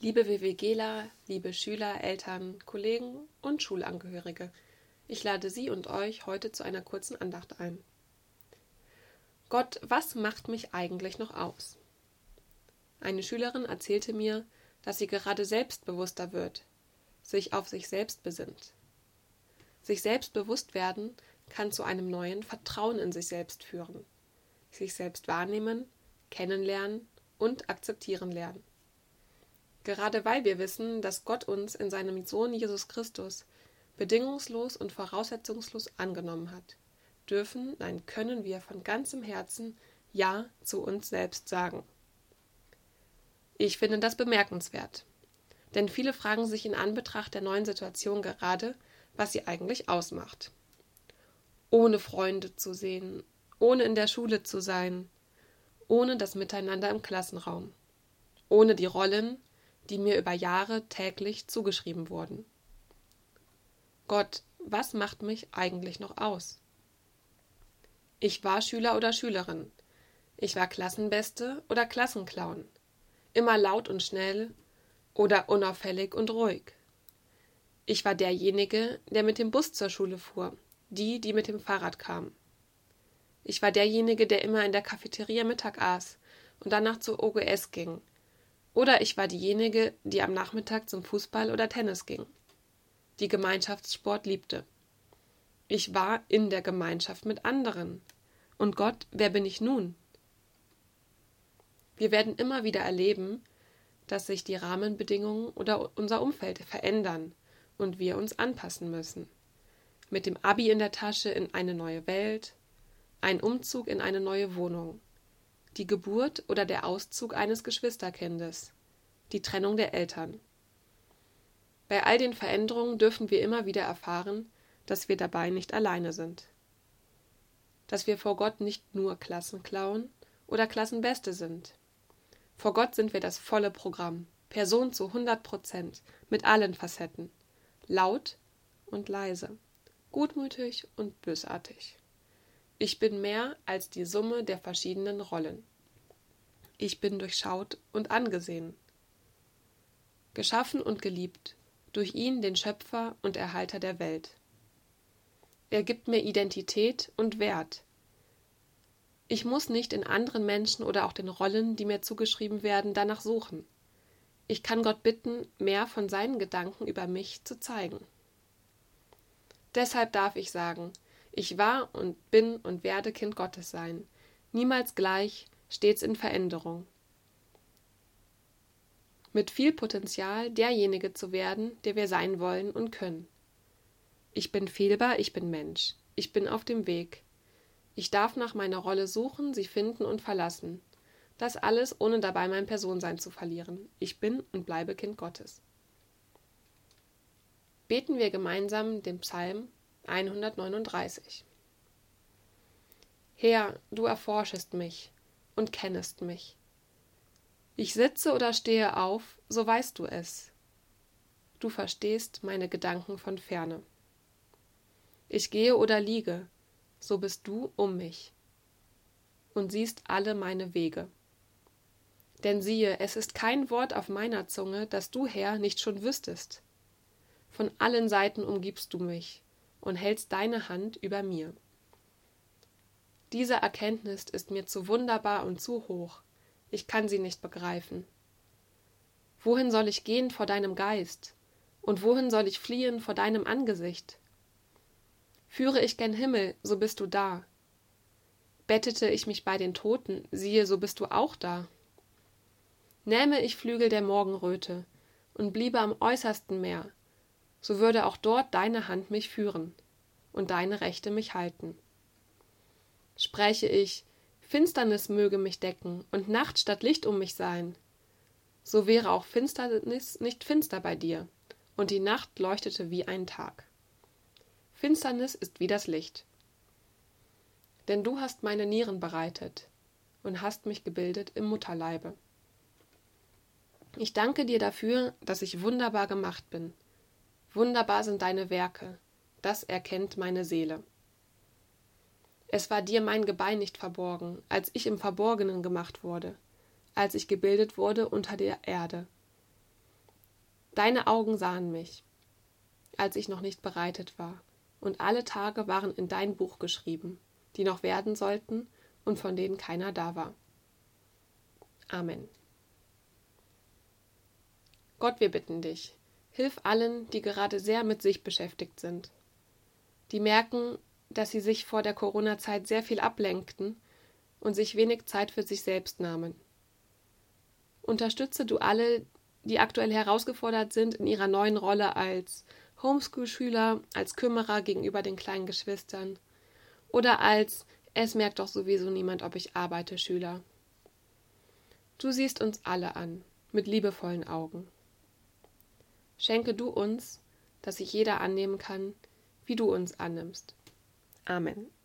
Liebe WWGler, liebe Schüler, Eltern, Kollegen und Schulangehörige, ich lade Sie und euch heute zu einer kurzen Andacht ein. Gott, was macht mich eigentlich noch aus? Eine Schülerin erzählte mir, dass sie gerade selbstbewusster wird, sich auf sich selbst besinnt. Sich selbst bewusst werden kann zu einem neuen Vertrauen in sich selbst führen. Sich selbst wahrnehmen, kennenlernen und akzeptieren lernen. Gerade weil wir wissen, dass Gott uns in seinem Sohn Jesus Christus bedingungslos und voraussetzungslos angenommen hat, können wir von ganzem Herzen Ja zu uns selbst sagen. Ich finde das bemerkenswert, denn viele fragen sich in Anbetracht der neuen Situation gerade, was sie eigentlich ausmacht. Ohne Freunde zu sehen, ohne in der Schule zu sein, ohne das Miteinander im Klassenraum, ohne die Rollen, die mir über Jahre täglich zugeschrieben wurden. Gott, was macht mich eigentlich noch aus? Ich war Schüler oder Schülerin. Ich war Klassenbeste oder Klassenclown. Immer laut und schnell oder unauffällig und ruhig. Ich war derjenige, der mit dem Bus zur Schule fuhr, die mit dem Fahrrad kam. Ich war derjenige, der immer in der Cafeteria Mittag aß und danach zur OGS ging. Oder ich war diejenige, die am Nachmittag zum Fußball oder Tennis ging, die Gemeinschaftssport liebte. Ich war in der Gemeinschaft mit anderen. Und Gott, wer bin ich nun? Wir werden immer wieder erleben, dass sich die Rahmenbedingungen oder unser Umfeld verändern und wir uns anpassen müssen. Mit dem Abi in der Tasche in eine neue Welt, ein Umzug in eine neue Wohnung, die Geburt oder der Auszug eines Geschwisterkindes, die Trennung der Eltern. Bei all den Veränderungen dürfen wir immer wieder erfahren, dass wir dabei nicht alleine sind. Dass wir vor Gott nicht nur Klassenclown oder Klassenbeste sind. Vor Gott sind wir das volle Programm, Person zu 100%, mit allen Facetten, laut und leise, gutmütig und bösartig. Ich bin mehr als die Summe der verschiedenen Rollen. Ich bin durchschaut und angesehen. Geschaffen und geliebt, durch ihn den Schöpfer und Erhalter der Welt. Er gibt mir Identität und Wert. Ich muss nicht in anderen Menschen oder auch den Rollen, die mir zugeschrieben werden, danach suchen. Ich kann Gott bitten, mehr von seinen Gedanken über mich zu zeigen. Deshalb darf ich sagen, ich war und bin und werde Kind Gottes sein, niemals gleich, stets in Veränderung. Mit viel Potenzial, derjenige zu werden, der wir sein wollen und können. Ich bin fehlbar, ich bin Mensch, ich bin auf dem Weg. Ich darf nach meiner Rolle suchen, sie finden und verlassen. Das alles, ohne dabei mein Personsein zu verlieren. Ich bin und bleibe Kind Gottes. Beten wir gemeinsam den Psalm 139. Herr, du erforschest mich und kennest mich. Ich sitze oder stehe auf, so weißt du es. Du verstehst meine Gedanken von ferne. Ich gehe oder liege, so bist du um mich und siehst alle meine Wege. Denn siehe, es ist kein Wort auf meiner Zunge, das du, Herr, nicht schon wüsstest. Von allen Seiten umgibst du mich und hältst deine Hand über mir. Diese Erkenntnis ist mir zu wunderbar und zu hoch. Ich kann sie nicht begreifen. Wohin soll ich gehen vor deinem Geist? Und wohin soll ich fliehen vor deinem Angesicht? Führe ich gen Himmel, so bist du da. Bettete ich mich bei den Toten, siehe, so bist du auch da. Nähme ich Flügel der Morgenröte und bliebe am äußersten Meer, so würde auch dort deine Hand mich führen und deine Rechte mich halten. Spräche ich, Finsternis möge mich decken und Nacht statt Licht um mich sein, so wäre auch Finsternis nicht finster bei dir, und die Nacht leuchtete wie ein Tag. Finsternis ist wie das Licht. Denn du hast meine Nieren bereitet und hast mich gebildet im Mutterleibe. Ich danke dir dafür, dass ich wunderbar gemacht bin. Wunderbar sind deine Werke, das erkennt meine Seele. Es war dir mein Gebein nicht verborgen, als ich im Verborgenen gemacht wurde, als ich gebildet wurde unter der Erde. Deine Augen sahen mich, als ich noch nicht bereitet war, und alle Tage waren in dein Buch geschrieben, die noch werden sollten und von denen keiner da war. Amen. Gott, wir bitten dich, hilf allen, die gerade sehr mit sich beschäftigt sind, die merken, dass sie sich vor der Corona-Zeit sehr viel ablenkten und sich wenig Zeit für sich selbst nahmen. Unterstütze du alle, die aktuell herausgefordert sind in ihrer neuen Rolle als Homeschool-Schüler, als Kümmerer gegenüber den kleinen Geschwistern oder als es merkt doch sowieso niemand, ob ich arbeite, Schüler. Du siehst uns alle an, mit liebevollen Augen. Schenke du uns, dass sich jeder annehmen kann, wie du uns annimmst. Amen.